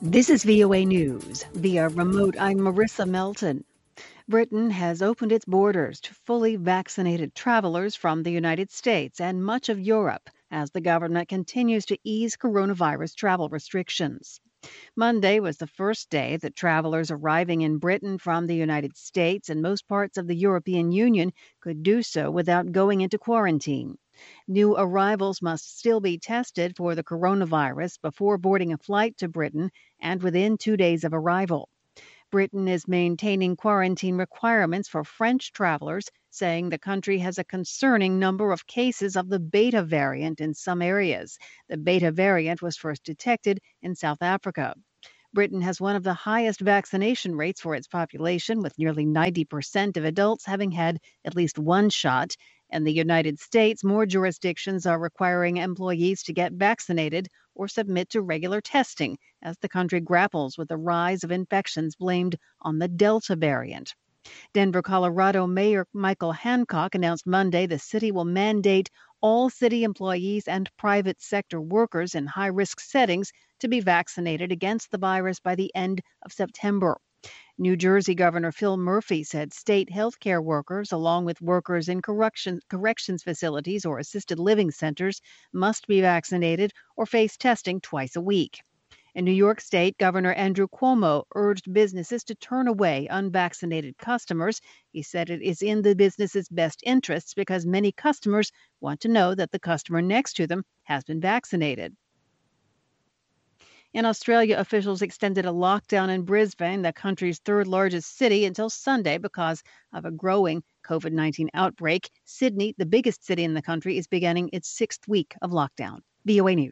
This is VOA News. Via remote, I'm Marissa Melton. Britain has opened its borders to fully vaccinated travelers from the United States and much of Europe as the government continues to ease coronavirus travel restrictions. Monday was the first day that travelers arriving in Britain from the United States and most parts of the European Union could do so without going into quarantine. New arrivals must still be tested for the coronavirus before boarding a flight to Britain and within 2 days of arrival. Britain is maintaining quarantine requirements for French travelers, saying the country has a concerning number of cases of the Beta variant in some areas. The Beta variant was first detected in South Africa. Britain has one of the highest vaccination rates for its population, with nearly 90% of adults having had at least one shot. In the United States, more jurisdictions are requiring employees to get vaccinated or submit to regular testing as the country grapples with the rise of infections blamed on the Delta variant. Denver, Colorado Mayor Michael Hancock announced Monday the city will mandate all city employees and private sector workers in high-risk settings to be vaccinated against the virus by the end of September. New Jersey Governor Phil Murphy said state healthcare workers, along with workers in corrections facilities or assisted living centers, must be vaccinated or face testing twice a week. In New York State, Governor Andrew Cuomo urged businesses to turn away unvaccinated customers. He said it is in the business's best interests because many customers want to know that the customer next to them has been vaccinated. In Australia, officials extended a lockdown in Brisbane, the country's third largest city, until Sunday because of a growing COVID-19 outbreak. Sydney, the biggest city in the country, is beginning its sixth week of lockdown. VOA News.